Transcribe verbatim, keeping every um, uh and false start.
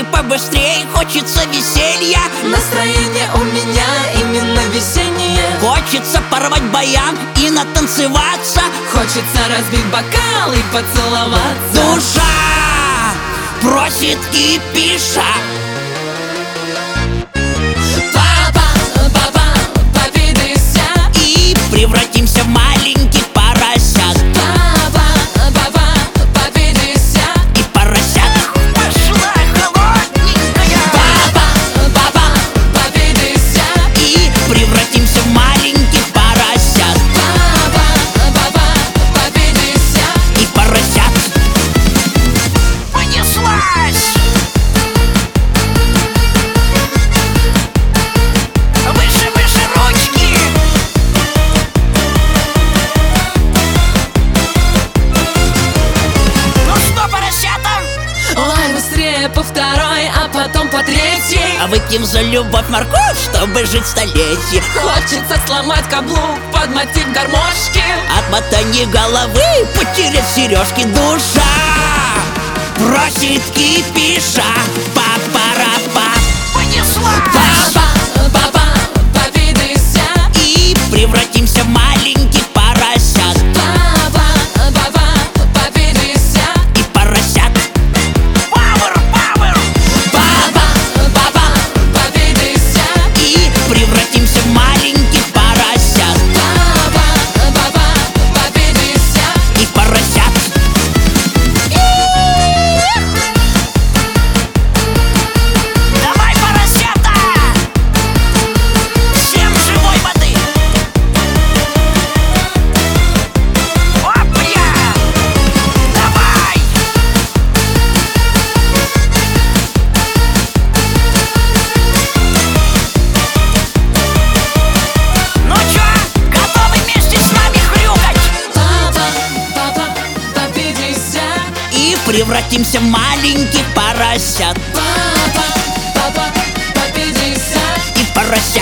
Давайте побыстрее, хочется веселья. Настроение у меня именно весеннее. Хочется порвать баян и натанцеваться. Хочется разбить бокал и поцеловаться. Душа просит кипиша. Папа, папа, повидайся. И превратимся в маленьких поросят. Папа, папа, повидайся. И поросят. Пошла холодненькая. Папа, папа, повидайся. И превратимся в маленьких поросят. Папа, папа, повидайся. И поросят. Понеслась. Выше, выше ручки. Ну что, поросята? Ой, быстрее по второй, а потом по третьей. А выпьем за любовь морковь, чтобы жить столетие. Хочется сломать каблук под мотив гармошки. От мотания головы потерять сережки. Душа просит кипиша. Па-пара-па. Понесла. Папа, папа, повидайся. И превратимся в маленьких поросят. Папа, папа, повидайся. И поросят. Пауэр, пауэр. Папа, папа, повидайся. И превратимся в маленьких поросят. Папа, папа, повидайся. И поросят. Давай, поросята! Всем живой воды! Опля! Давай! Ну чё, готовы вместе с нами хрюкать? Папа, папа, повидайся. И превратимся в маленьких поросят. Папа, папа, повидайся. И поросят.